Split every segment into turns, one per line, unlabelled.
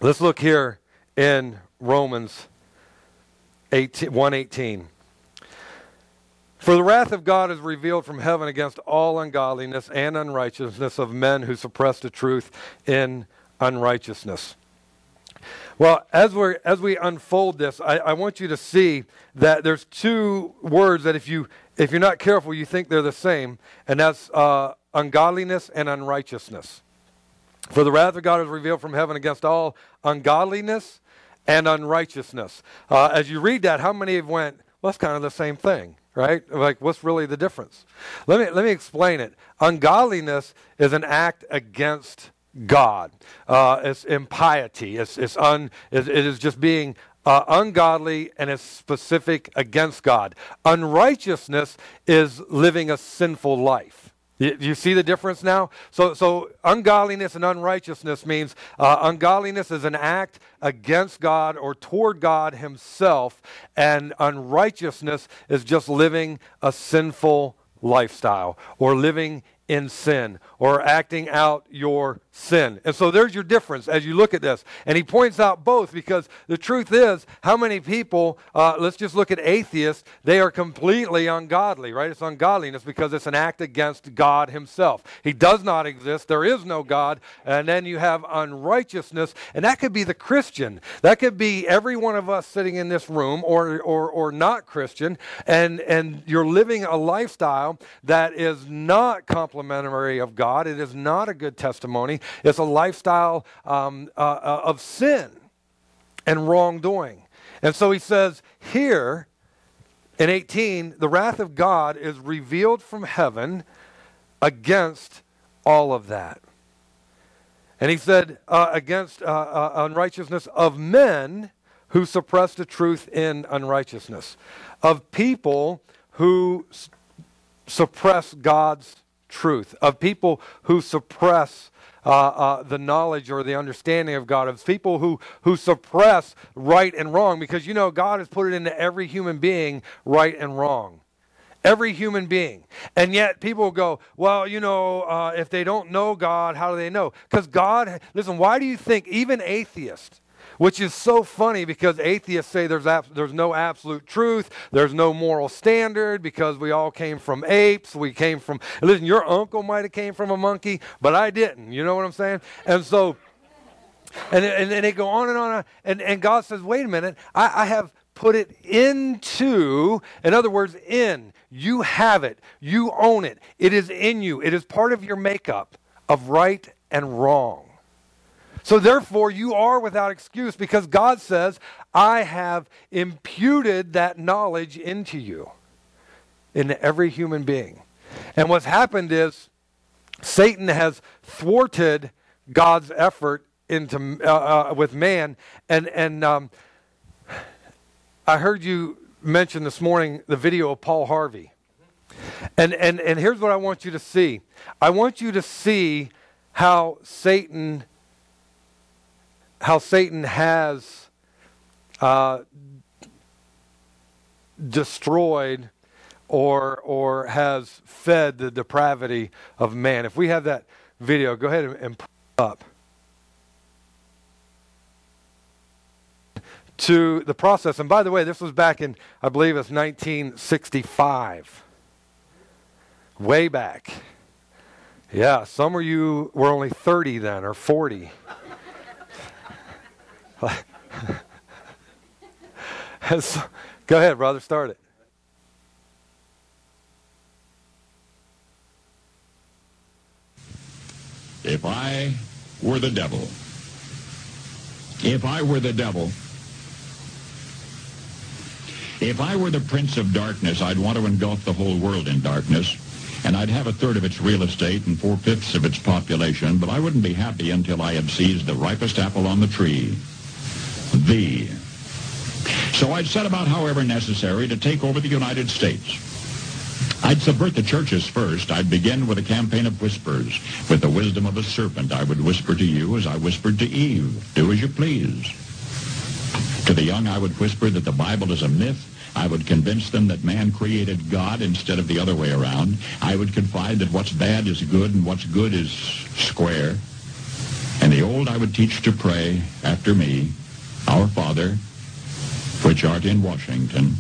Let's look here in Romans 1:18. For the wrath of God is revealed from heaven against all ungodliness and unrighteousness of men who suppress the truth in unrighteousness. Well, as we unfold this, I want you to see that there's two words that if you're not careful, you think they're the same, and that's ungodliness and unrighteousness. For the wrath of God is revealed from heaven against all ungodliness and unrighteousness. As you read that, how many have went, well, that's kind of the same thing, right? Like, what's really the difference? Let me explain it. Ungodliness is an act against God. It's impiety. It is just being ungodly, and it's specific against God. Unrighteousness is living a sinful life. You see the difference now? So ungodliness and unrighteousness means ungodliness is an act against God or toward God himself, and unrighteousness is just living a sinful lifestyle or living in sin or acting out your sin. And so there's your difference as you look at this. And he points out both, because the truth is, how many people, let's just look at atheists, they are completely ungodly, right? It's ungodliness because it's an act against God himself. He does not exist. There is no God. And then you have unrighteousness, and that could be the Christian. That could be every one of us sitting in this room or not Christian, and you're living a lifestyle that is not complimentary of God. It is not a good testimony. It's a lifestyle of sin and wrongdoing. And so he says here in 18, the wrath of God is revealed from heaven against all of that. And he said against unrighteousness of men who suppress the truth in unrighteousness, of people who suppress God's truth, of people who suppress the knowledge or the understanding of God, of people who suppress right and wrong, because God has put it into every human being, right and wrong. Every human being. And yet people go, well, if they don't know God, how do they know? Because God, listen, why do you think even atheists, which is so funny because atheists say there's no absolute truth, there's no moral standard because we all came from apes, listen, your uncle might have came from a monkey, but I didn't, you know what I'm saying? And so, and they go on and on, and God says, wait a minute, I have put it into, in other words, you have it, you own it, it is in you, it is part of your makeup of right and wrong. So therefore, you are without excuse, because God says, I have imputed that knowledge into you, into every human being. And what's happened is Satan has thwarted God's effort with man. And I heard you mention this morning the video of Paul Harvey. And here's what I want you to see. I want you to see how Satan has destroyed or has fed the depravity of man. If we have that video, go ahead and put it up. To the process. And by the way, this was back in, I believe it's 1965. Way back. Yeah, some of you were only 30 then, or 40. So, go ahead, brother, start it.
If I were the devil, if I were the prince of darkness, I'd want to engulf the whole world in darkness, and I'd have a third of its real estate and 4/5 of its population, but I wouldn't be happy until I had seized the ripest apple on the tree, thee. So I'd set about, however necessary, to take over the United States. I'd subvert the churches first. I'd begin with a campaign of whispers. With the wisdom of a serpent, I would whisper to you as I whispered to Eve, do as you please. To the young, I would whisper that the Bible is a myth. I would convince them that man created God instead of the other way around. I would confide that what's bad is good and what's good is square. And the old I would teach to pray after me, Our Father, which art in Washington.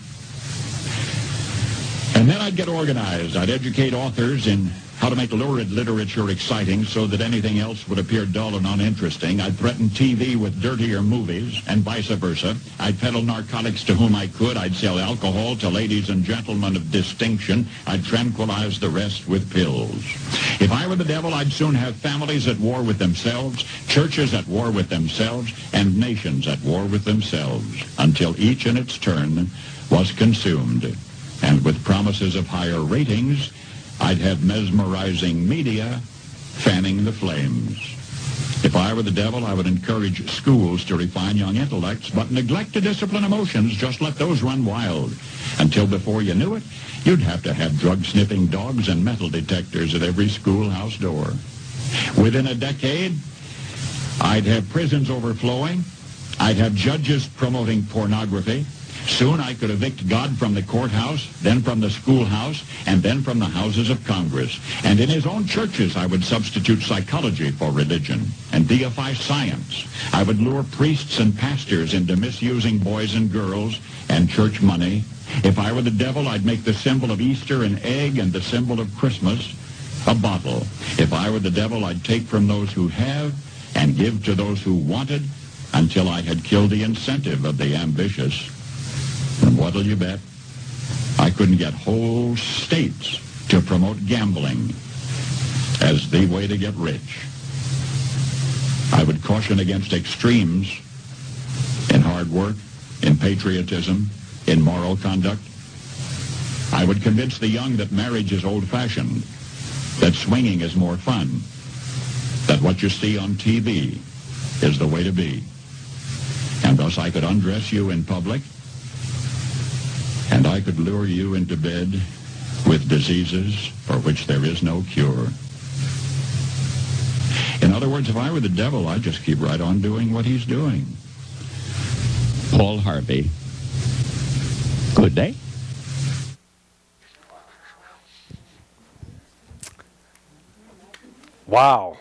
And then I'd get organized. I'd educate authors in how to make lurid literature exciting so that anything else would appear dull and uninteresting. I'd threaten TV with dirtier movies and vice versa. I'd peddle narcotics to whom I could. I'd sell alcohol to ladies and gentlemen of distinction. I'd tranquilize the rest with pills. If I were the devil, I'd soon have families at war with themselves, churches at war with themselves, and nations at war with themselves, until each in its turn was consumed. And with promises of higher ratings, I'd have mesmerizing media fanning the flames. If I were the devil, I would encourage schools to refine young intellects, but neglect to discipline emotions. Just let those run wild. Until before you knew it, you'd have to have drug-sniffing dogs and metal detectors at every schoolhouse door. Within a decade, I'd have prisons overflowing. I'd have judges promoting pornography. Soon I could evict God from the courthouse, then from the schoolhouse, and then from the houses of Congress. And in his own churches, I would substitute psychology for religion and deify science. I would lure priests and pastors into misusing boys and girls and church money. If I were the devil, I'd make the symbol of Easter an egg and the symbol of Christmas a bottle. If I were the devil, I'd take from those who have and give to those who wanted until I had killed the incentive of the ambitious. And what'll you bet? I couldn't get whole states to promote gambling as the way to get rich. I would caution against extremes in hard work, in patriotism, in moral conduct. I would convince the young that marriage is old-fashioned, that swinging is more fun, that what you see on TV is the way to be. And thus I could undress you in public, and I could lure you into bed with diseases for which there is no cure. In other words, if I were the devil, I'd just keep right on doing what he's doing. Paul Harvey. Good day.
Wow.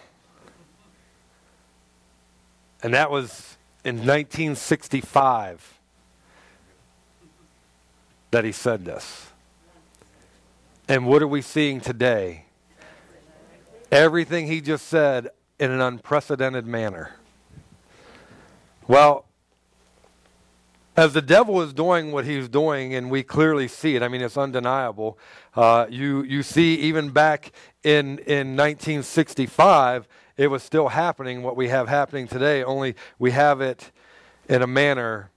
And that was in 1965. That he said this. And what are we seeing today? Everything he just said in an unprecedented manner. Well, as the devil is doing what he's doing, and we clearly see it, I mean, it's undeniable. You see, even back in 1965, it was still happening, what we have happening today, only we have it in a manner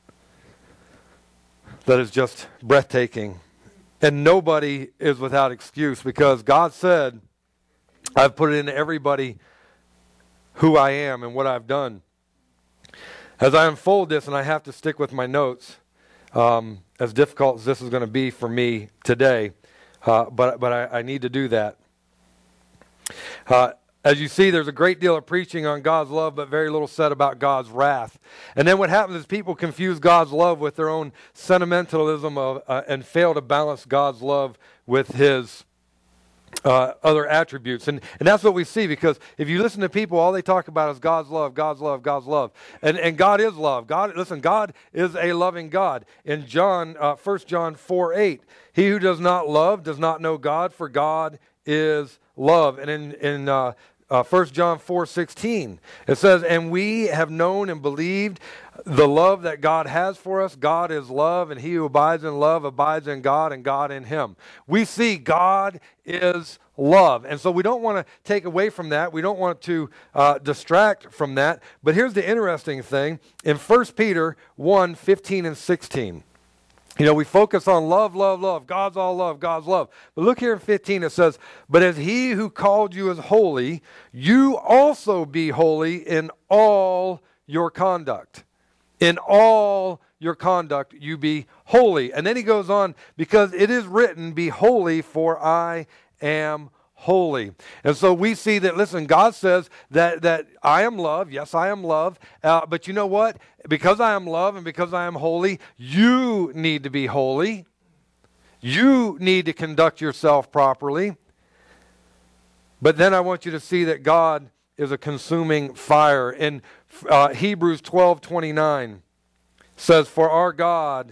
that is just breathtaking. And nobody is without excuse, because God said, I've put it in everybody who I am and what I've done. As I unfold this, and I have to stick with my notes, as difficult as this is going to be for me today, but I need to do that. As you see, there's a great deal of preaching on God's love, but very little said about God's wrath. And then what happens is people confuse God's love with their own sentimentalism and fail to balance God's love with his other attributes. And that's what we see, because if you listen to people, all they talk about is God's love, God's love, God's love. And God is love. God is a loving God. In 1 John 4:8, he who does not love does not know God, for God is love. And in 1 John 4:16, it says, and we have known and believed the love that God has for us. God is love, and he who abides in love abides in God, and God in him. We see God is love. And so we don't want to take away from that. We don't want to distract from that. But here's the interesting thing. In 1 Peter 1:15 and 16, you know, we focus on love, love, love. God's all love, God's love. But look here in 15, it says, but as he who called you is holy, you also be holy in all your conduct. In all your conduct, you be holy. And then he goes on, because it is written, be holy, for I am holy. And so we see that, listen, God says that I am love. Yes, I am love. But you know what? Because I am love and because I am holy, you need to be holy. You need to conduct yourself properly. But then I want you to see that God is a consuming fire. In Hebrews 12:29 says, "For our God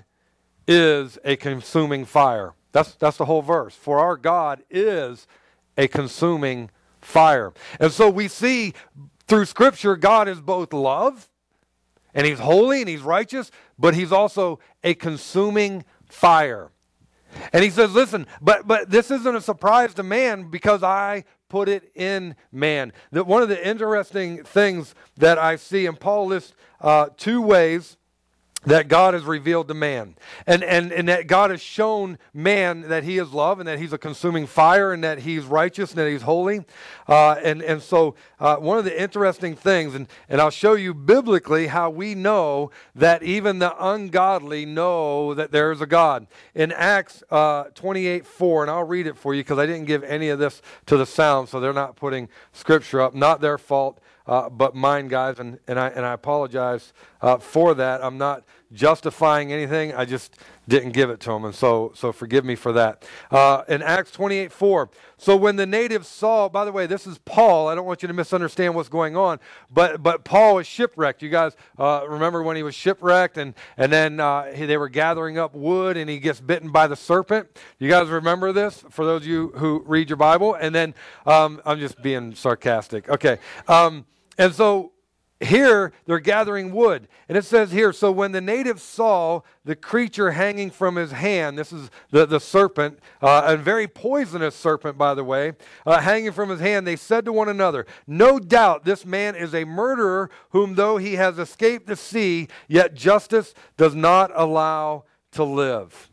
is a consuming fire." That's the whole verse. For our God is a consuming fire. And so we see through Scripture, God is both love, and He's holy, and He's righteous, but He's also a consuming fire. And He says, listen, but this isn't a surprise to man because I put it in man. That one of the interesting things that I see, and Paul lists 2 ways that God has revealed to man. And that God has shown man that He is love and that He's a consuming fire and that He's righteous and that He's holy. And so one of the interesting things, and I'll show you biblically how we know that even the ungodly know that there is a God. In Acts 28:4, and I'll read it for you because I didn't give any of this to the sound, so they're not putting Scripture up. Not their fault. But mine, guys, and I apologize for that. I'm not justifying anything. I just didn't give it to them, and so forgive me for that. In Acts 28:4, so when the natives saw, by the way, this is Paul. I don't want you to misunderstand what's going on, but Paul was shipwrecked. You guys remember when he was shipwrecked, and then they were gathering up wood, and he gets bitten by the serpent. You guys remember this? For those of you who read your Bible, and then I'm just being sarcastic. Okay. And so here they're gathering wood. And it says here, so when the natives saw the creature hanging from his hand, this is the serpent, a very poisonous serpent, by the way, hanging from his hand, they said to one another, no doubt this man is a murderer whom though he has escaped the sea, yet justice does not allow to live.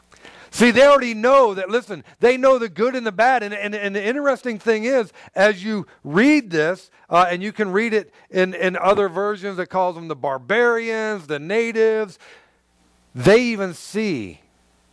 See, they already know that, listen, they know the good and the bad. And the interesting thing is, as you read this, and you can read it in other versions that calls them the barbarians, the natives, they even see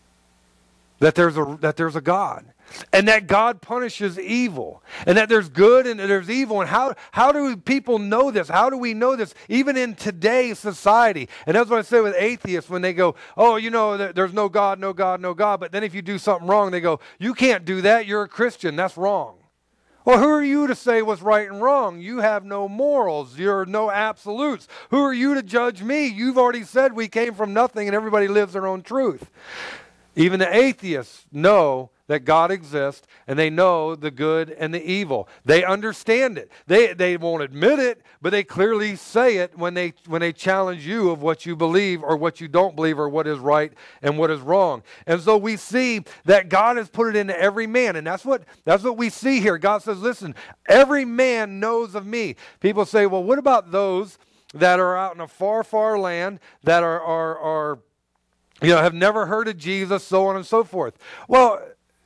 that there's a God. And that God punishes evil. And that there's good and there's evil. And how do people know this? How do we know this? Even in today's society. And that's what I say with atheists when they go, oh, you know, there's no God, no God, no God. But then if you do something wrong, they go, you can't do that. You're a Christian. That's wrong. Well, who are you to say what's right and wrong? You have no morals. You're no absolutes. Who are you to judge me? You've already said we came from nothing and everybody lives their own truth. Even the atheists know that God exists, and they know the good and the evil. They understand it. They won't admit it, but they clearly say it when they challenge you of what you believe or what you don't believe or what is right and what is wrong. And so we see that God has put it into every man, and that's what we see here. God says, listen, every man knows of me. People say, well, what about those that are out in a far, far land that are have never heard of Jesus, so on and so forth? Well,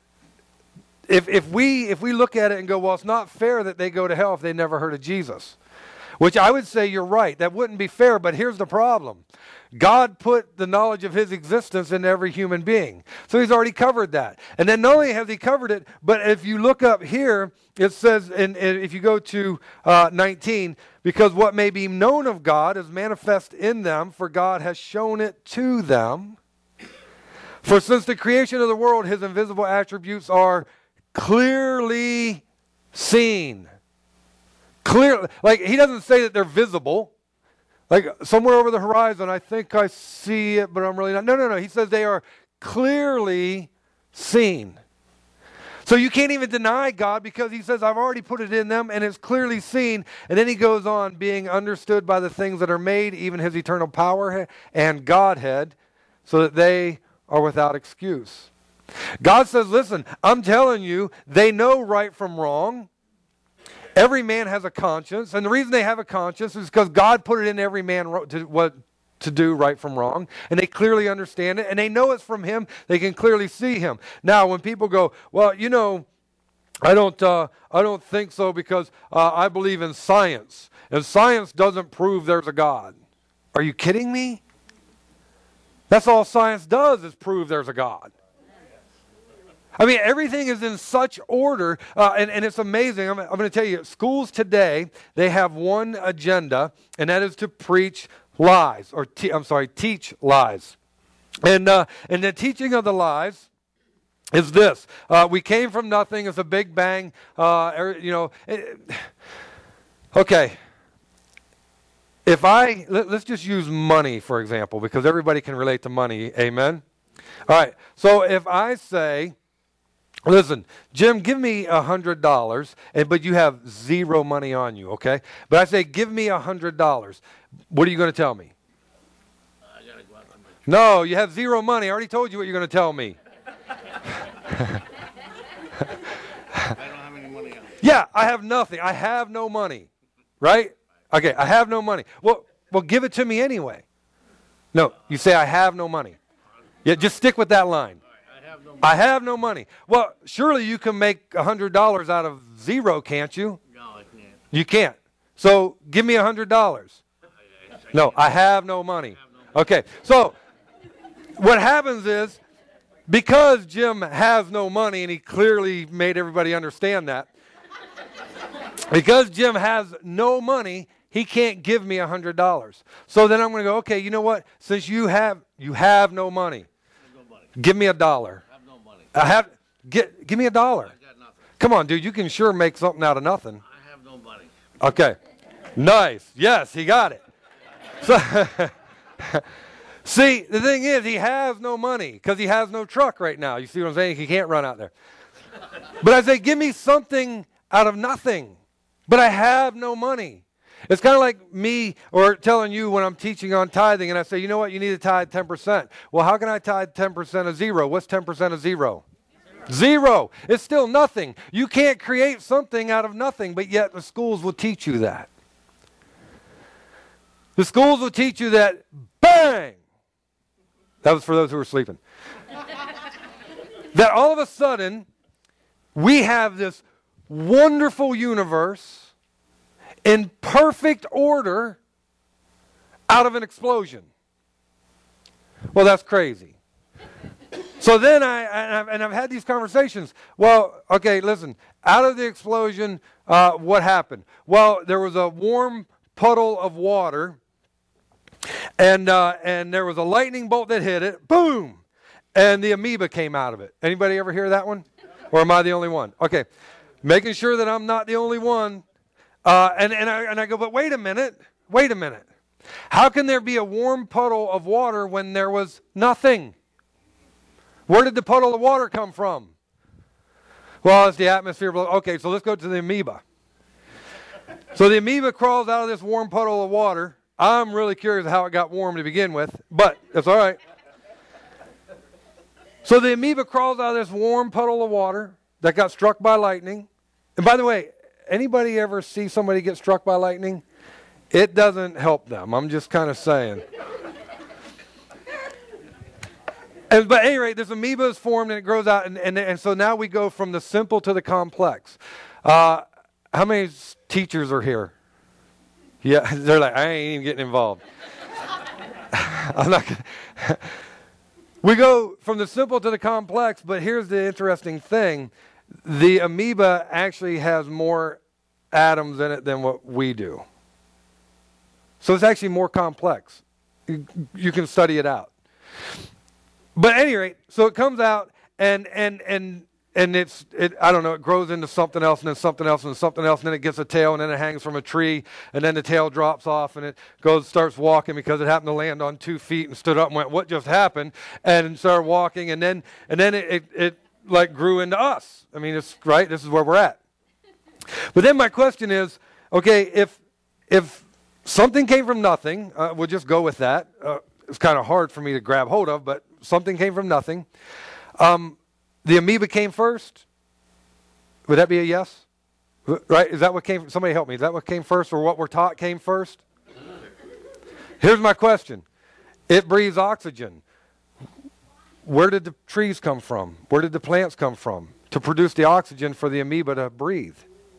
if we look at it and go, well, it's not fair that they go to hell if they never heard of Jesus, which I would say you're right. That wouldn't be fair, but here's the problem. God put the knowledge of His existence in every human being. So He's already covered that. And then not only has He covered it, but if you look up here, it says, and if you go to 19, because what may be known of God is manifest in them, for God has shown it to them. For since the creation of the world, His invisible attributes are clearly seen. Clearly, like He doesn't say that they're visible. Like somewhere over the horizon, I think I see it, but I'm really not. No. He says they are clearly seen. So you can't even deny God because He says, I've already put it in them and it's clearly seen. And then He goes on, being understood by the things that are made, even His eternal power and Godhead, so that they are without excuse. God says, listen, I'm telling you, they know right from wrong. Every man has a conscience. And the reason they have a conscience is because God put it in every man to do right from wrong. And they clearly understand it. And they know it's from Him. They can clearly see Him. Now, when people go, well, you know, I don't think so because I believe in science. And science doesn't prove there's a God. Are you kidding me? That's all science does is prove there's a God. I mean, everything is in such order, and it's amazing. I'm going to tell you, schools today, they have one agenda, and that is to preach lies, or teach lies. And the teaching of the lies is this. We came from nothing. It's a big bang. Okay. Let's just use money, for example, because everybody can relate to money. Amen? All right. So if I say, listen, Jim, give me $100, but you have zero money on you, okay? But I say, give me $100. What are you going to tell me?
I gotta go out on my
No, you have zero money. I already told you what you're going to tell me.
I don't have any money on.
Yeah, I have nothing. I have no money, right? Okay, I have no money. Well, give it to me anyway. No, you say I have no money. Yeah, just stick with that line.
I have no money.
I have no money. Well, surely you can make $100 out of zero, can't you?
No, I can't.
You can't. So give me $100. No, I have no money. Okay, so what happens is, because Jim has no money, and he clearly made everybody understand that, because Jim has no money, he can't give me $100. So then I'm going to go, okay, you know what? Since you have no money, give me $1.
I have no money.
Give me $1.
I got nothing.
Come on, dude, you can sure make something out of nothing.
I have no money.
Okay. Nice. Yes, he got it. So, see, the thing is, he has no money because he has no truck right now. You see what I'm saying? He can't run out there. But I say, give me something out of nothing. But I have no money. It's kind of like me or telling you when I'm teaching on tithing and I say, you know what, you need to tithe 10%. Well, how can I tithe 10% of zero? What's 10% of zero? Zero. It's still nothing. You can't create something out of nothing, but yet the schools will teach you that. The schools will teach you that, bang! That was for those who were sleeping. That all of a sudden, we have this wonderful universe in perfect order out of an explosion. Well, that's crazy. So then I've had these conversations. Well, okay, listen, out of the explosion, what happened? Well, there was a warm puddle of water, and there was a lightning bolt that hit it, boom, and the amoeba came out of it. Anybody ever hear that one? Or am I the only one? Okay, making sure that I'm not the only one. And I go, but wait a minute. How can there be a warm puddle of water when there was nothing? Where did the puddle of water come from? Well, it's the atmosphere. Okay, so let's go to the amoeba. So the amoeba crawls out of this warm puddle of water. I'm really curious how it got warm to begin with, but it's all right. So the amoeba crawls out of this warm puddle of water that got struck by lightning. And by the way, anybody ever see somebody get struck by lightning? It doesn't help them. I'm just kind of saying. But at any rate, this amoeba is formed and it grows out. And so now we go from the simple to the complex. How many teachers are here? Yeah, they're like, I ain't even getting involved. I'm not gonna. We go from the simple to the complex, but here's the interesting thing. The amoeba actually has more atoms in it than what we do. So it's actually more complex. You can study it out. But at any rate, so it comes out and I don't know, it grows into something else and then something else and then something else and then it gets a tail and then it hangs from a tree and then the tail drops off and it starts walking because it happened to land on 2 feet and stood up and went, what just happened? And started walking and then it like grew into us. I mean, it's right. This is where we're at. But then my question is, okay, if something came from nothing, we'll just go with that. It's kind of hard for me to grab hold of, but something came from nothing. The amoeba came first. Would that be a yes? Right? Is that what came? Somebody help me. Is that what came first, or what we're taught came first? Here's my question. It breathes oxygen. Where did the trees come from? Where did the plants come from to produce the oxygen for the amoeba to breathe?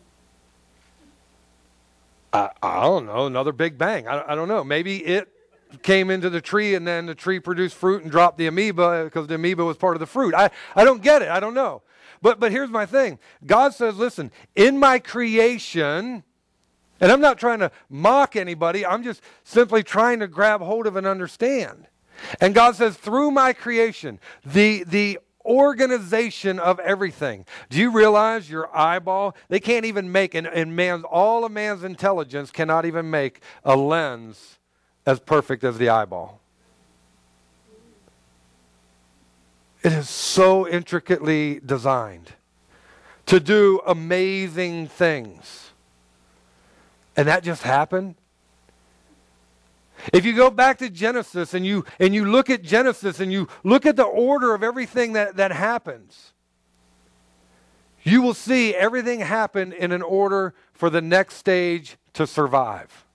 I don't know. Another big bang. I don't know. Maybe it came into the tree and then the tree produced fruit and dropped the amoeba because the amoeba was part of the fruit. I don't get it. I don't know. But here's my thing. God says, listen, in my creation, and I'm not trying to mock anybody. I'm just simply trying to grab hold of and understand. And God says, through my creation, the organization of everything. Do you realize your eyeball, they can't even make, all of man's intelligence cannot even make a lens as perfect as the eyeball. It is so intricately designed to do amazing things. And that just happened. If you go back to Genesis and you look at Genesis and you look at the order of everything that happens, you will see everything happen in an order for the next stage to survive.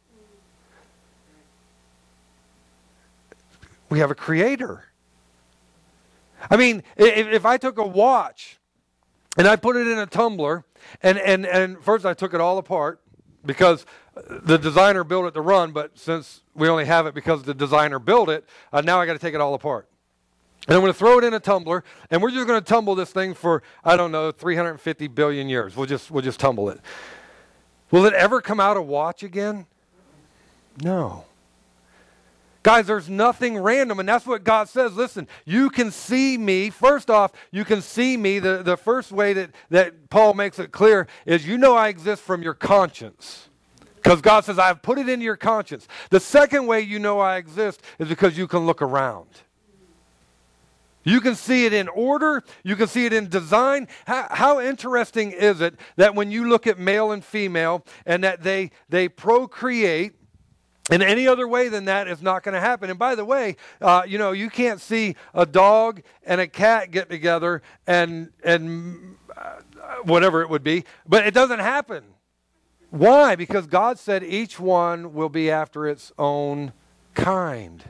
We have a creator. I mean, if I took a watch and I put it in a tumbler, and first I took it all apart because the designer built it to run, but since we only have it because the designer built it, now I got to take it all apart. And I'm going to throw it in a tumbler, and we're just going to tumble this thing for, 350 billion years. We'll just tumble it. Will it ever come out a watch again? No. Guys, there's nothing random, and that's what God says. Listen, you can see me. First off, you can see me. The first way that Paul makes it clear is I exist from your conscience. Because God says, I've put it into your conscience. The second way I exist is because you can look around. You can see it in order. You can see it in design. How interesting is it that when you look at male and female and that they procreate, and any other way than that is not going to happen. And by the way, you can't see a dog and a cat get together and whatever it would be, but it doesn't happen. Why? Because God said each one will be after its own kind.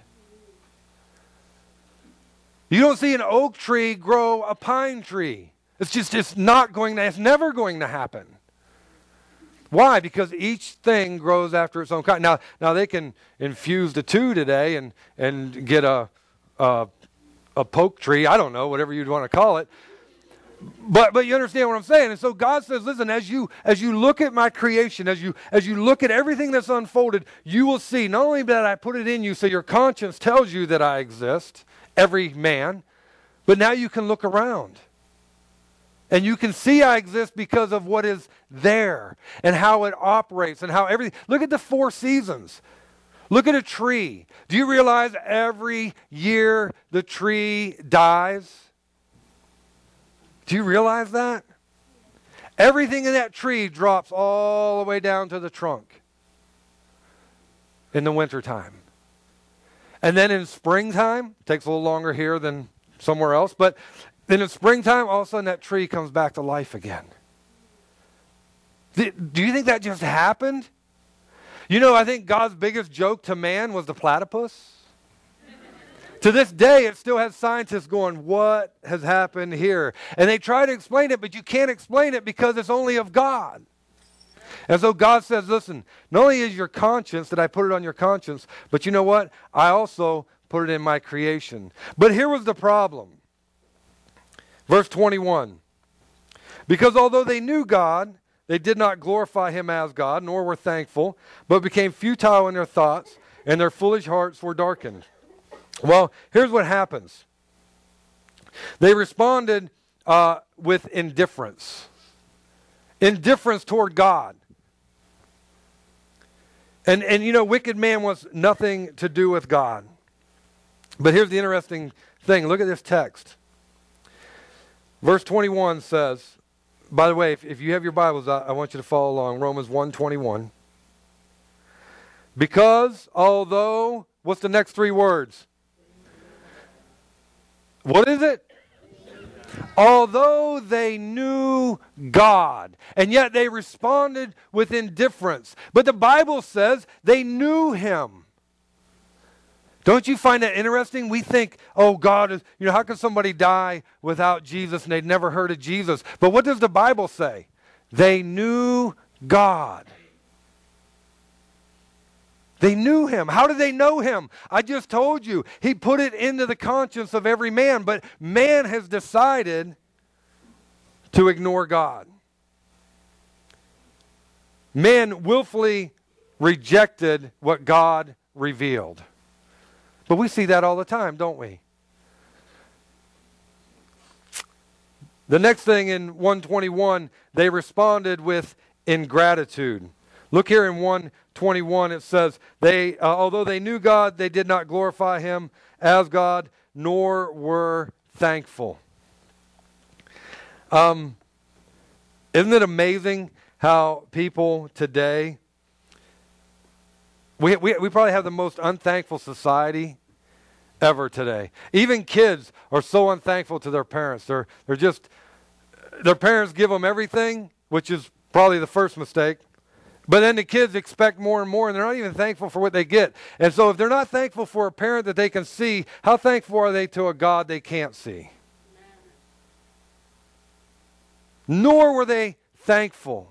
You don't see an oak tree grow a pine tree. It's never going to happen. Why? Because each thing grows after its own kind. Now they can infuse the two today and get a poke tree. I don't know, whatever you'd want to call it. But you understand what I'm saying. And so God says, listen, as you look at my creation, as you look at everything that's unfolded, you will see not only that I put it in you so your conscience tells you that I exist, every man, but now you can look around. And you can see I exist because of what is there and how it operates and how everything. Look at the 4 seasons. Look at a tree. Do you realize every year the tree dies? Do you realize that? Everything in that tree drops all the way down to the trunk in the wintertime. And then in springtime, it takes a little longer here than somewhere else, but then in springtime, all of a sudden that tree comes back to life again. Do you think that just happened? I think God's biggest joke to man was the platypus. To this day, it still has scientists going, what has happened here? And they try to explain it, but you can't explain it because it's only of God. And so God says, listen, not only is your conscience that I put it on your conscience, but you know what? I also put it in my creation. But here was the problem. Verse 21, because although they knew God, they did not glorify him as God, nor were thankful, but became futile in their thoughts, and their foolish hearts were darkened. Well, here's what happens. They responded with indifference. Indifference toward God. And wicked man wants nothing to do with God. But here's the interesting thing. Look at this text. Verse 21 says, by the way, if you have your Bibles, I want you to follow along. Romans 1:21. Because although, what's the next 3 words? What is it? Although they knew God, and yet they responded with indifference. But the Bible says they knew him. Don't you find that interesting? We think, oh, God is, how can somebody die without Jesus and they'd never heard of Jesus? But what does the Bible say? They knew God. They knew him. How did they know him? I just told you. He put it into the conscience of every man, but man has decided to ignore God. Man willfully rejected what God revealed. But we see that all the time, don't we? The next thing in 121, they responded with ingratitude. Look here in 121, it says, although they knew God, they did not glorify him as God, nor were thankful. Isn't it amazing how people today, we probably have the most unthankful society ever today. Even kids are so unthankful to their parents. They're just, their parents give them everything, which is probably the first mistake. But then the kids expect more and more, and they're not even thankful for what they get. And so if they're not thankful for a parent that they can see, how thankful are they to a God they can't see? Nor were they thankful.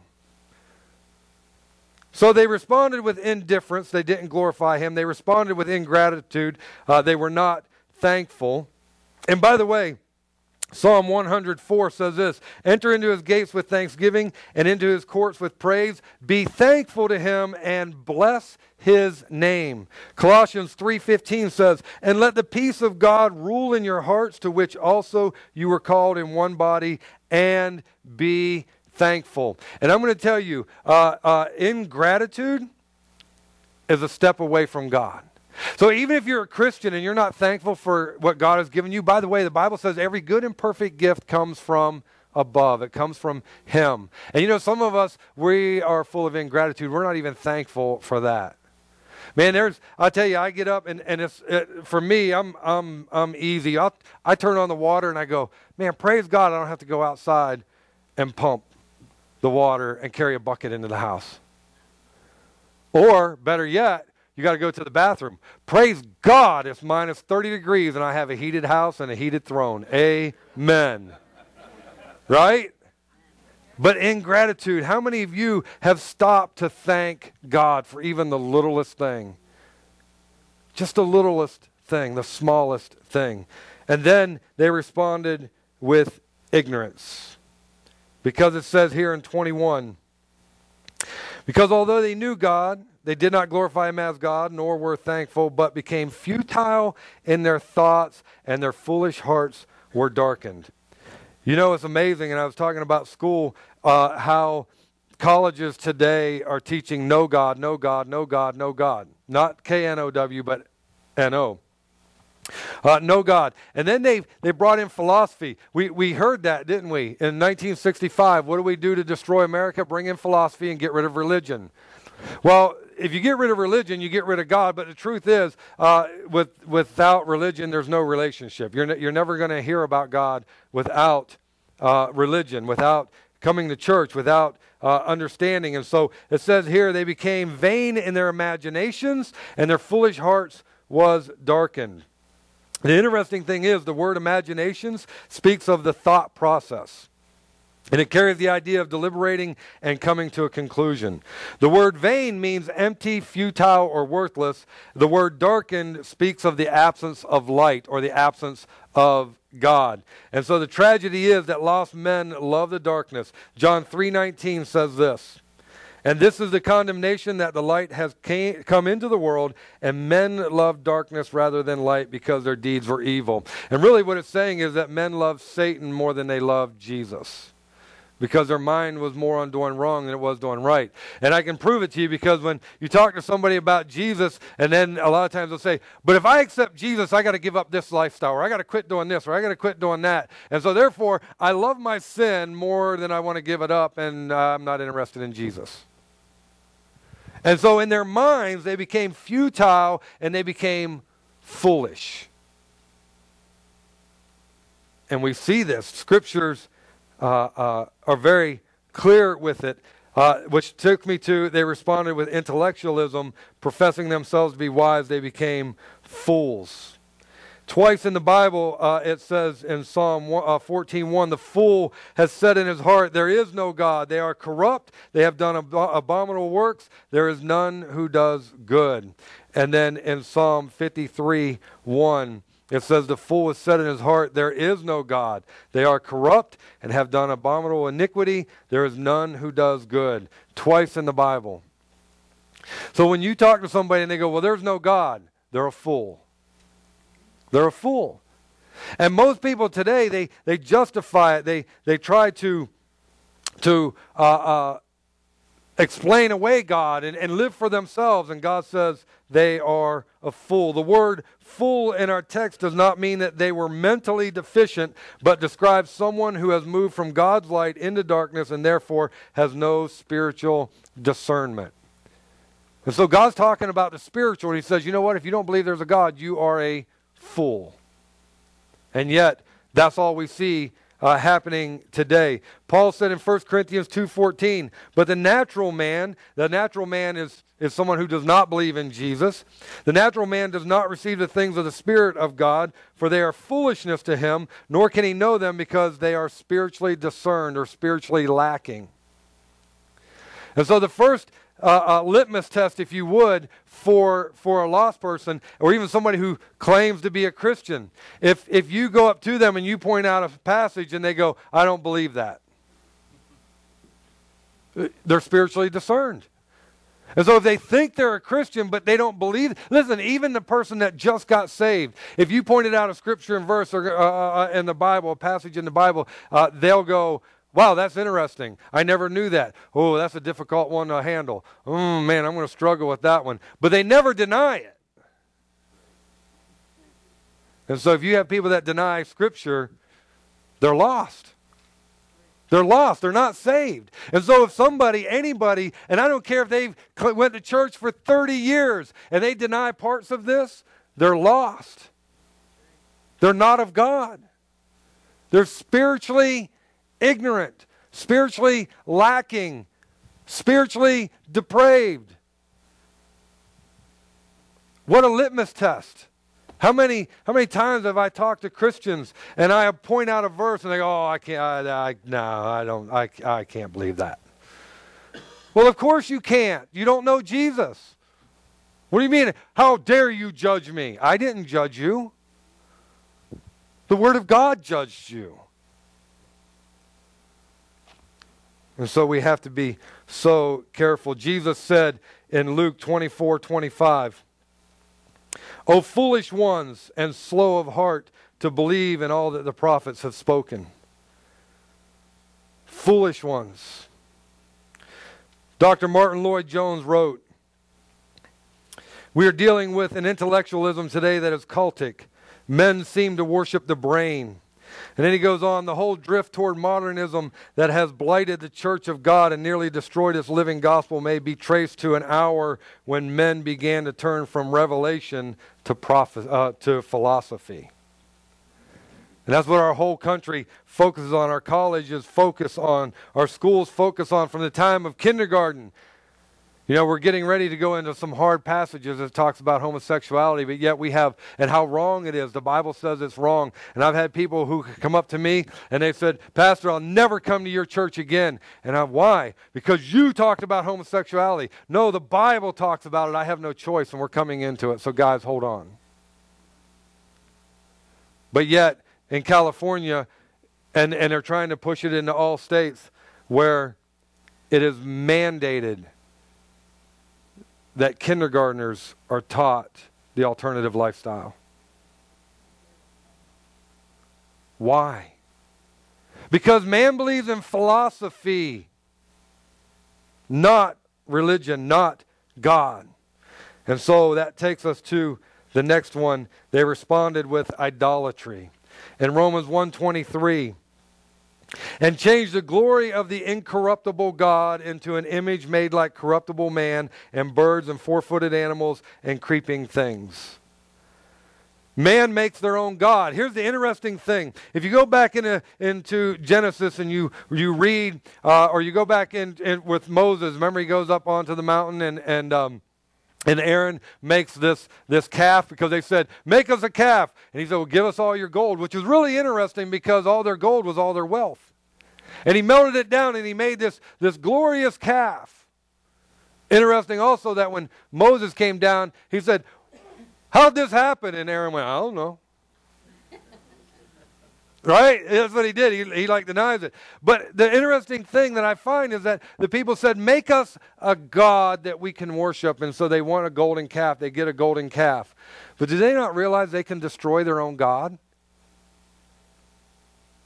So they responded with indifference. They didn't glorify him. They responded with ingratitude. They were not thankful. And by the way, Psalm 104 says this, enter into his gates with thanksgiving and into his courts with praise. Be thankful to him and bless his name. Colossians 3:15 says, and let the peace of God rule in your hearts, to which also you were called in one body, and be thankful. And I'm going to tell you, ingratitude is a step away from God. So even if you're a Christian and you're not thankful for what God has given you, by the way, the Bible says every good and perfect gift comes from above. It comes from him. And you know, some of us, we are full of ingratitude. We're not even thankful for that. Man, I'll tell you, I get up and for me, I'm easy. I turn on the water and I go, man, praise God, I don't have to go outside and pump the water and carry a bucket into the house. Or, better yet, you got to go to the bathroom. Praise God, it's minus 30 degrees and I have a heated house and a heated throne. Amen. Right? But ingratitude, how many of you have stopped to thank God for even the littlest thing? Just the littlest thing, the smallest thing. And then they responded with ignorance. Because it says here in 21, because although they knew God, they did not glorify him as God, nor were thankful, but became futile in their thoughts, and their foolish hearts were darkened. You know, it's amazing, and I was talking about school, how colleges today are teaching no God, no God, no God, no God. Not K-N-O-W, but N-O. No God. And then they brought in philosophy. We heard that, didn't we? In 1965, what do we do to destroy America? Bring in philosophy and get rid of religion. Well, if you get rid of religion, you get rid of God. But the truth is, without religion, there's no relationship. You're never going to hear about God without religion, without coming to church, without understanding. And so it says here, they became vain in their imaginations, and their foolish hearts was darkened. The interesting thing is, the word imaginations speaks of the thought process. And it carries the idea of deliberating and coming to a conclusion. The word vain means empty, futile, or worthless. The word darkened speaks of the absence of light or the absence of God. And so the tragedy is that lost men love the darkness. John 3:19 says this, and this is the condemnation, that the light has come into the world, and men love darkness rather than light because their deeds were evil. And really what it's saying is that men love Satan more than they love Jesus, because their mind was more on doing wrong than it was doing right. And I can prove it to you, because when you talk to somebody about Jesus, and then a lot of times they'll say, but if I accept Jesus, I got to give up this lifestyle, or I got to quit doing this, or I got to quit doing that. And so therefore, I love my sin more than I want to give it up, and I'm not interested in Jesus. And so in their minds, they became futile and they became foolish. And we see this. Scriptures are very clear with it, which took me to, they responded with intellectualism, professing themselves to be wise, they became fools. Twice in the Bible, it says in Psalm 14:1, the fool has said in his heart, there is no God. They are corrupt. They have done abominable works. There is none who does good. And then in Psalm 53:1, it says, the fool has said in his heart, there is no God. They are corrupt and have done abominable iniquity. There is none who does good. Twice in the Bible. So when you talk to somebody and they go, well, there's no God, they're a fool. They're a fool. And most people today, they justify it. They try to explain away God and live for themselves. And God says they are a fool. The word fool in our text does not mean that they were mentally deficient, but describes someone who has moved from God's light into darkness and therefore has no spiritual discernment. And so God's talking about the spiritual. And he says, you know what? If you don't believe there's a God, you are a fool. And yet, that's all we see happening today. Paul said in 1 Corinthians 2:14, but the natural man is someone who does not believe in Jesus. The natural man does not receive the things of the Spirit of God, for they are foolishness to him, nor can he know them because they are spiritually discerned or spiritually lacking. And so the first litmus test, if you would, for a lost person, or even somebody who claims to be a Christian, if you go up to them and you point out a passage and they go, I don't believe that, they're spiritually discerned. And so if they think they're a Christian but they don't believe, listen, even the person that just got saved, if you pointed out a scripture and verse or in the Bible, a passage in the Bible, they'll go, wow, that's interesting. I never knew that. Oh, that's a difficult one to handle. Oh, man, I'm going to struggle with that one. But they never deny it. And so if you have people that deny Scripture, they're lost. They're lost. They're not saved. And so if anybody, and I don't care if they've went to church for 30 years and they deny parts of this, they're lost. They're not of God. They're spiritually ignorant, spiritually lacking, spiritually depraved. What a litmus test. How many times have I talked to Christians and I point out a verse and they go, oh, I can't believe that. Well, of course you can't. You don't know Jesus. What do you mean? How dare you judge me? I didn't judge you. The Word of God judged you. And so we have to be so careful. Jesus said in Luke 24:25, O foolish ones and slow of heart to believe in all that the prophets have spoken. Foolish ones. Dr. Martin Lloyd-Jones wrote, we are dealing with an intellectualism today that is cultic. Men seem to worship the brain. And then he goes on, the whole drift toward modernism that has blighted the church of God and nearly destroyed its living gospel may be traced to an hour when men began to turn from revelation to philosophy. And that's what our whole country focuses on. Our colleges focus on, our schools focus on from the time of kindergarten. You know, we're getting ready to go into some hard passages that talks about homosexuality, but yet we have, and how wrong it is. The Bible says it's wrong. And I've had people who come up to me and they said, Pastor, I'll never come to your church again. And why? Because you talked about homosexuality. No, the Bible talks about it. I have no choice, and we're coming into it. So guys, hold on. But yet, in California, and they're trying to push it into all states where it is mandated that kindergartners are taught the alternative lifestyle. Why? Because man believes in philosophy, not religion, not God. And so that takes us to the next one. They responded with idolatry. In Romans 1:23, and changed the glory of the incorruptible God into an image made like corruptible man and birds and four-footed animals and creeping things. Man makes their own God. Here's the interesting thing. If you go back into Genesis and you read, or you go back in with Moses, remember he goes up onto the mountain and Aaron makes this calf because they said, make us a calf. And he said, well, give us all your gold, which was really interesting because all their gold was all their wealth. And he melted it down and he made this glorious calf. Interesting also that when Moses came down, he said, how'd this happen? And Aaron went, I don't know. Right? That's what he did. He like denies it. But the interesting thing that I find is that the people said, make us a God that we can worship. And so they want a golden calf. They get a golden calf. But do they not realize they can destroy their own God?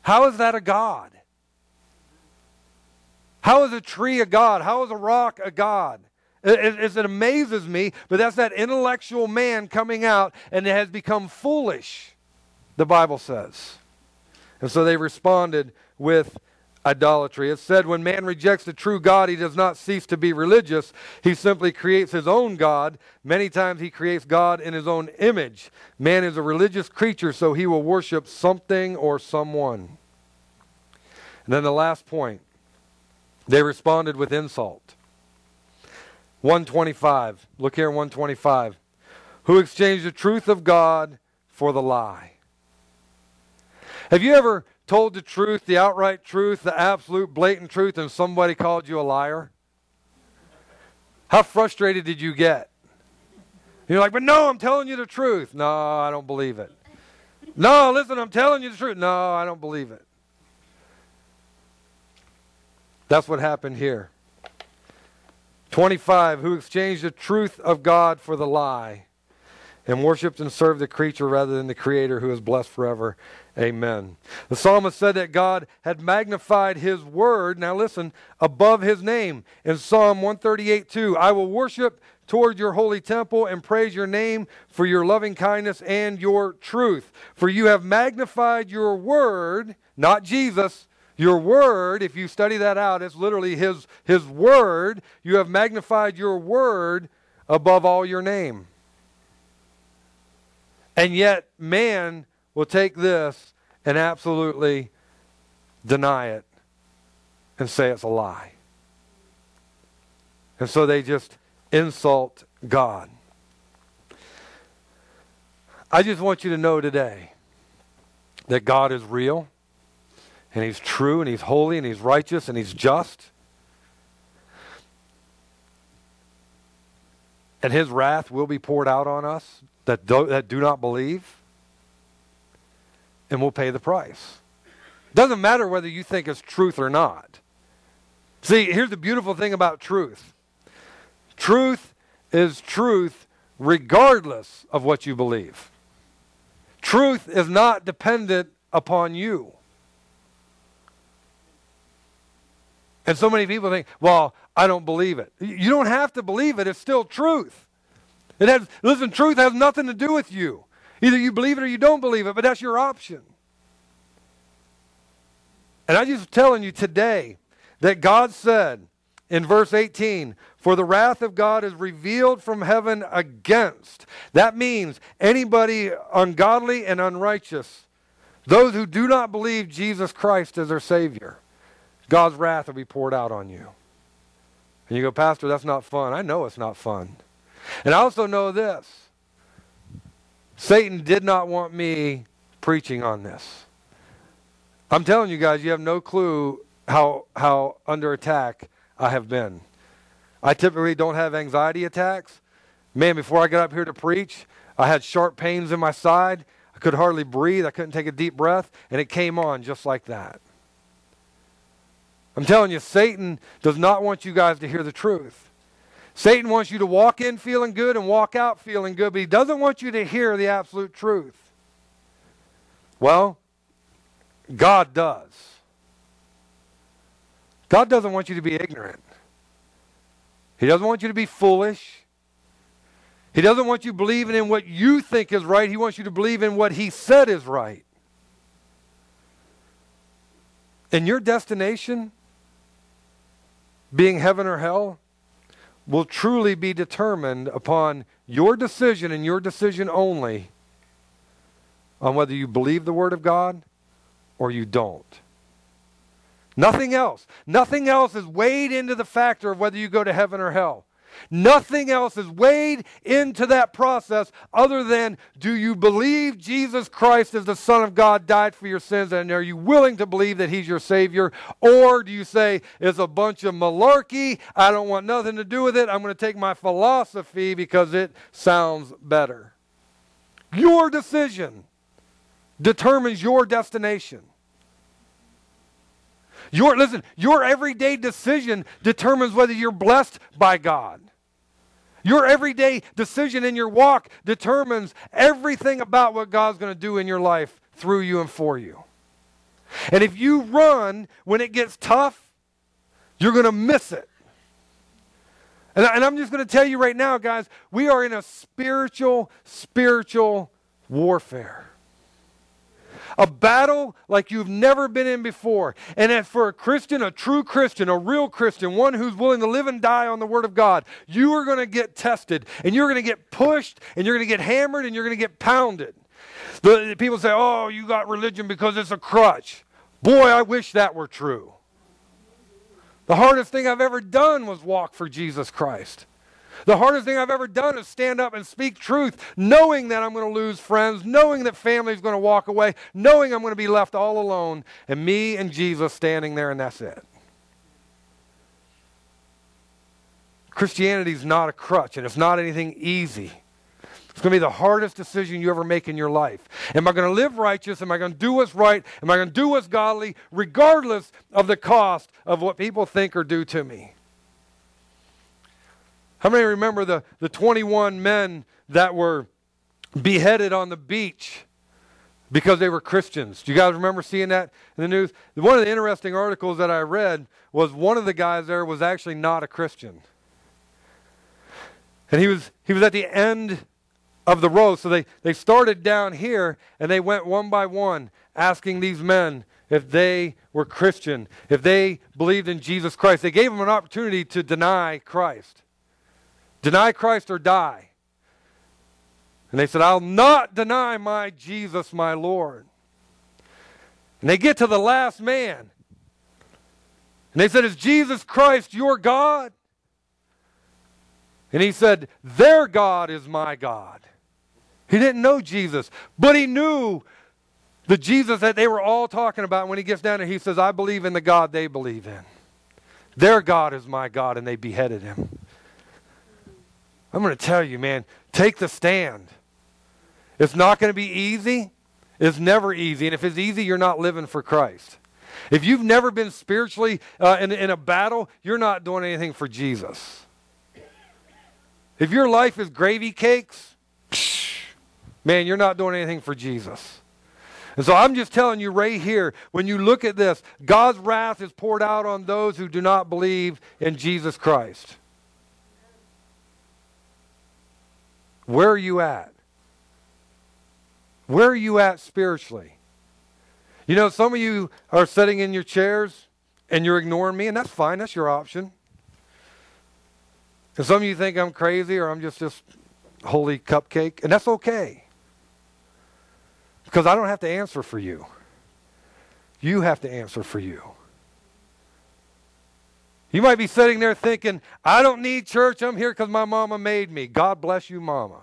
How is that a God? How is a tree a God? How is a rock a God? It amazes me, but that's that intellectual man coming out, and it has become foolish, the Bible says. And so they responded with idolatry. It said, when man rejects the true God, he does not cease to be religious. He simply creates his own God. Many times he creates God in his own image. Man is a religious creature, so he will worship something or someone. And then the last point, they responded with insult. 125. Look here, 125. Who exchanged the truth of God for the lie. Have you ever told the truth, the outright truth, the absolute blatant truth, and somebody called you a liar? How frustrated did you get? You're like, but no, I'm telling you the truth. No, I don't believe it. No, listen, I'm telling you the truth. No, I don't believe it. That's what happened here. 25, who exchanged the truth of God for the lie and worshiped and served the creature rather than the Creator, who is blessed forever. Amen. The psalmist said that God had magnified his word, now listen, above his name. In Psalm 138:2, I will worship toward your holy temple and praise your name for your loving kindness and your truth. For you have magnified your word, not Jesus, your word. If you study that out, it's literally his word. You have magnified your word above all your name. And yet man will take this and absolutely deny it and say it's a lie. And so they just insult God. I just want you to know today that God is real, and he's true, and he's holy, and he's righteous, and he's just. And his wrath will be poured out on us that do not believe, and we'll pay the price. Doesn't matter whether you think it's truth or not. See, here's the beautiful thing about truth. Truth is truth regardless of what you believe. Truth is not dependent upon you. And so many people think, well, I don't believe it. You don't have to believe it. It's still truth. Listen, truth has nothing to do with you. Either you believe it or you don't believe it, but that's your option. And I'm just telling you today that God said in verse 18, for the wrath of God is revealed from heaven against. That means anybody ungodly and unrighteous, those who do not believe Jesus Christ as their Savior, God's wrath will be poured out on you. And you go, Pastor, that's not fun. I know it's not fun. And I also know this. Satan did not want me preaching on this. I'm telling you guys, you have no clue how under attack I have been. I typically don't have anxiety attacks. Man, before I got up here to preach, I had sharp pains in my side. I could hardly breathe. I couldn't take a deep breath. And it came on just like that. I'm telling you, Satan does not want you guys to hear the truth. Satan wants you to walk in feeling good and walk out feeling good, but he doesn't want you to hear the absolute truth. Well, God does. God doesn't want you to be ignorant. He doesn't want you to be foolish. He doesn't want you believing in what you think is right. He wants you to believe in what he said is right. And your destination, being heaven or hell, will truly be determined upon your decision and your decision only on whether you believe the Word of God or you don't. Nothing else. Nothing else is weighed into the factor of whether you go to heaven or hell. Nothing else is weighed into that process other than, do you believe Jesus Christ as the Son of God died for your sins, and are you willing to believe that he's your Savior? Or do you say, it's a bunch of malarkey, I don't want nothing to do with it, I'm going to take my philosophy because it sounds better. Your decision determines your destination. Your everyday decision determines whether you're blessed by God. Your everyday decision in your walk determines everything about what God's going to do in your life through you and for you. And if you run when it gets tough, you're going to miss it. And I'm just going to tell you right now, guys, we are in a spiritual warfare. A battle like you've never been in before. And as for a Christian, a true Christian, a real Christian, one who's willing to live and die on the Word of God, you are going to get tested, and you're going to get pushed, and you're going to get hammered, and you're going to get pounded. The people say, oh, you got religion because it's a crutch. Boy, I wish that were true. The hardest thing I've ever done was walk for Jesus Christ. The hardest thing I've ever done is stand up and speak truth, knowing that I'm going to lose friends, knowing that family's going to walk away, knowing I'm going to be left all alone, and me and Jesus standing there, and that's it. Christianity is not a crutch, and it's not anything easy. It's going to be the hardest decision you ever make in your life. Am I going to live righteous? Am I going to do what's right? Am I going to do what's godly, regardless of the cost of what people think or do to me? How many remember the 21 men that were beheaded on the beach because they were Christians? Do you guys remember seeing that in the news? One of the interesting articles that I read was one of the guys there was actually not a Christian. And he was at the end of the row. So they started down here, and they went one by one asking these men if they were Christian, if they believed in Jesus Christ. They gave them an opportunity to deny Christ. Deny Christ or die. And they said, I'll not deny my Jesus, my Lord. And they get to the last man. And they said, is Jesus Christ your God? And he said, their God is my God. He didn't know Jesus, but he knew the Jesus that they were all talking about. When he gets down there, he says, I believe in the God they believe in. Their God is my God, and they beheaded him. I'm going to tell you, man, take the stand. It's not going to be easy. It's never easy. And if it's easy, you're not living for Christ. If you've never been spiritually in a battle, you're not doing anything for Jesus. If your life is gravy cakes, man, you're not doing anything for Jesus. And so I'm just telling you right here, when you look at this, God's wrath is poured out on those who do not believe in Jesus Christ. Where are you at? Where are you at spiritually? You know, some of you are sitting in your chairs and you're ignoring me, and that's fine. That's your option. And some of you think I'm crazy or I'm just this holy cupcake, and that's okay. Because I don't have to answer for you. You have to answer for you. You might be sitting there thinking, I don't need church. I'm here because my mama made me. God bless you, mama.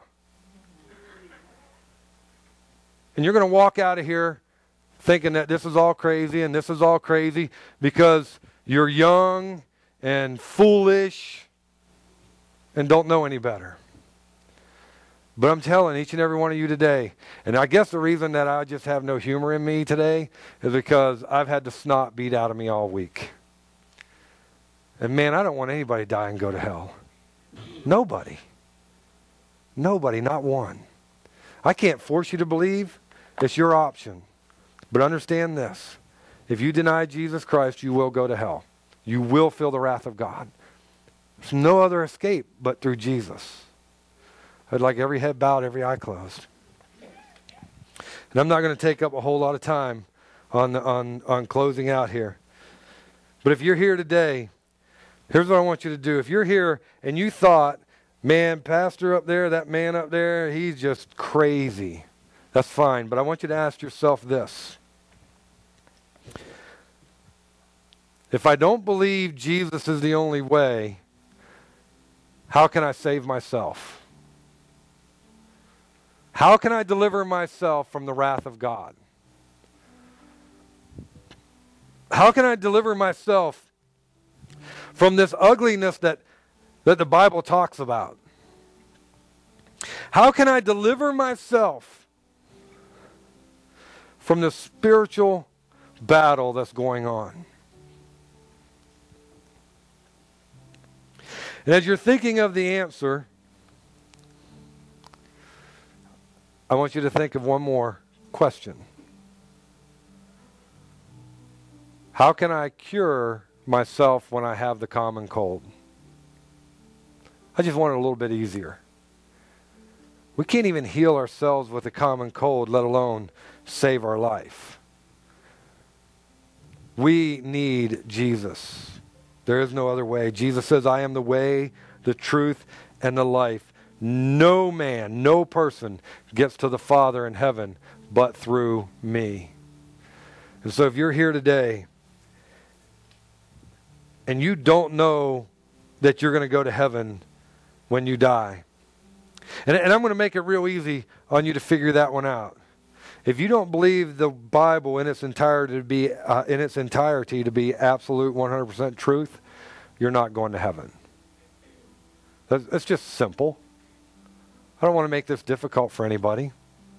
And you're going to walk out of here thinking that this is all crazy and this is all crazy because you're young and foolish and don't know any better. But I'm telling each and every one of you today, and I guess the reason that I just have no humor in me today is because I've had the snot beat out of me all week. And man, I don't want anybody to die and go to hell. Nobody. Nobody, not one. I can't force you to believe. It's your option. But understand this. If you deny Jesus Christ, you will go to hell. You will feel the wrath of God. There's no other escape but through Jesus. I'd like every head bowed, every eye closed. And I'm not going to take up a whole lot of time on closing out here. But if you're here today, here's what I want you to do. If you're here and you thought, man, pastor up there, that man up there, he's just crazy. That's fine. But I want you to ask yourself this. If I don't believe Jesus is the only way, how can I save myself? How can I deliver myself from the wrath of God? How can I deliver myself from this ugliness that the Bible talks about? How can I deliver myself from the spiritual battle that's going on? And as you're thinking of the answer, I want you to think of one more question. How can I cure myself when I have the common cold? I just want it a little bit easier. We can't even heal ourselves with a common cold, let alone save our life. We need Jesus. There is no other way. Jesus says, I am the way, the truth, and the life. No man, no person gets to the Father in heaven but through me. And so if you're here today and you don't know that you're going to go to heaven when you die, and I'm going to make it real easy on you to figure that one out. If you don't believe the Bible in its entirety to be absolute 100% truth, you're not going to heaven. That's just simple. I don't want to make this difficult for anybody.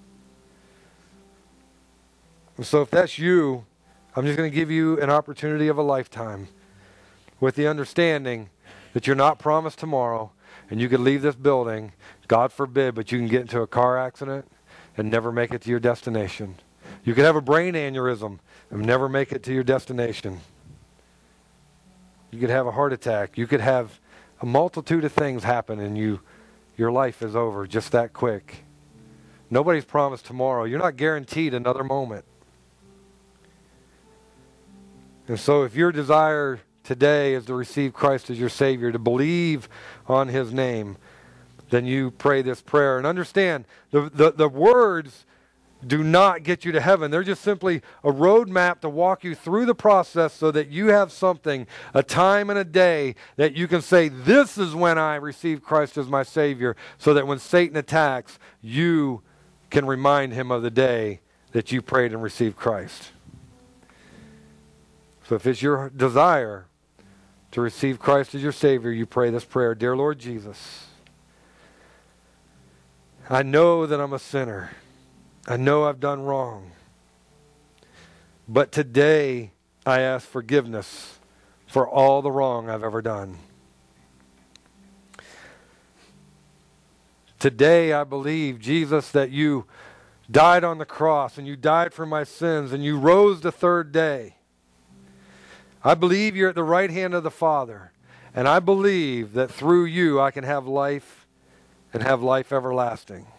So if that's you, I'm just going to give you an opportunity of a lifetime with the understanding that you're not promised tomorrow, and you could leave this building, God forbid, but you can get into a car accident and never make it to your destination. You could have a brain aneurysm and never make it to your destination. You could have a heart attack. You could have a multitude of things happen, and your life is over just that quick. Nobody's promised tomorrow. You're not guaranteed another moment. And so if your desire today is to receive Christ as your Savior, to believe on His name, then you pray this prayer. And understand, the words do not get you to heaven. They're just simply a roadmap to walk you through the process so that you have something, a time and a day, that you can say, this is when I received Christ as my Savior, so that when Satan attacks, you can remind him of the day that you prayed and received Christ. So if it's your desire to receive Christ as your Savior, you pray this prayer. Dear Lord Jesus, I know that I'm a sinner. I know I've done wrong. But today I ask forgiveness for all the wrong I've ever done. Today I believe, Jesus, that you died on the cross and you died for my sins and you rose the third day. I believe you're at the right hand of the Father, and I believe that through you I can have life and have life everlasting.